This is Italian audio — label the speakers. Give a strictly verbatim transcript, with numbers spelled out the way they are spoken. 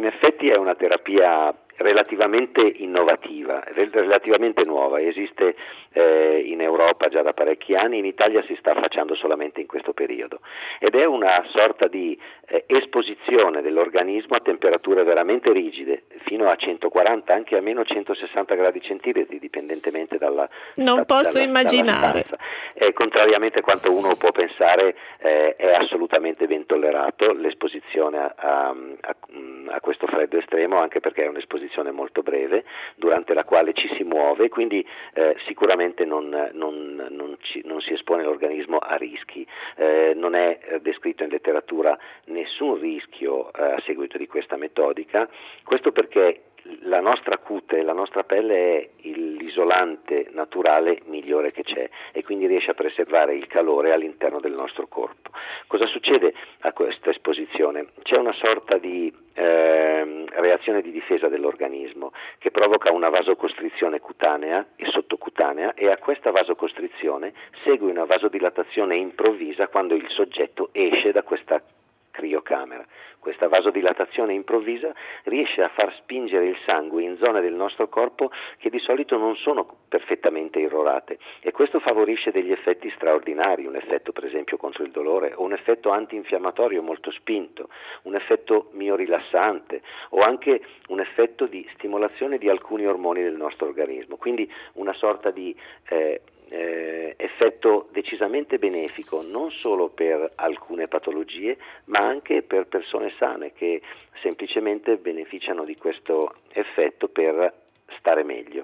Speaker 1: in effetti è una terapia relativamente innovativa, relativamente nuova, esiste eh, in Europa già da parecchi anni, in Italia si sta facendo solamente in questo periodo ed è una sorta di eh, esposizione dell'organismo a temperature veramente rigide, fino a centoquaranta, anche a meno centosessanta gradi centigradi, dipendentemente dalla
Speaker 2: non
Speaker 1: da,
Speaker 2: posso
Speaker 1: dalla,
Speaker 2: immaginare.
Speaker 1: dalla eh, contrariamente a quanto uno può pensare, eh, è assolutamente ben tollerato l'esposizione a, a, a, a questo freddo estremo, anche perché è un'esposizione molto breve durante la quale ci si muove, quindi eh, sicuramente non, non, non, ci, non si espone l'organismo a rischi. Eh, non è descritto in letteratura nessun rischio eh, a seguito di questa metodica, questo perché la nostra cute, la nostra pelle è l'isolante naturale migliore che c'è e quindi riesce a preservare il calore all'interno del nostro corpo. Cosa succede a questa esposizione? C'è una sorta di eh, reazione di difesa dell'organismo che provoca una vasocostrizione cutanea e sottocutanea, e a questa vasocostrizione segue una vasodilatazione improvvisa quando il soggetto esce da questa criocamera. Questa vasodilatazione improvvisa riesce a far spingere il sangue in zone del nostro corpo che di solito non sono perfettamente irrorate, e questo favorisce degli effetti straordinari, un effetto per esempio contro il dolore, o un effetto antinfiammatorio molto spinto, un effetto miorilassante, o anche un effetto di stimolazione di alcuni ormoni del nostro organismo, quindi una sorta di eh, Eh, effetto decisamente benefico non solo per alcune patologie, ma anche per persone sane che semplicemente beneficiano di questo effetto per stare meglio.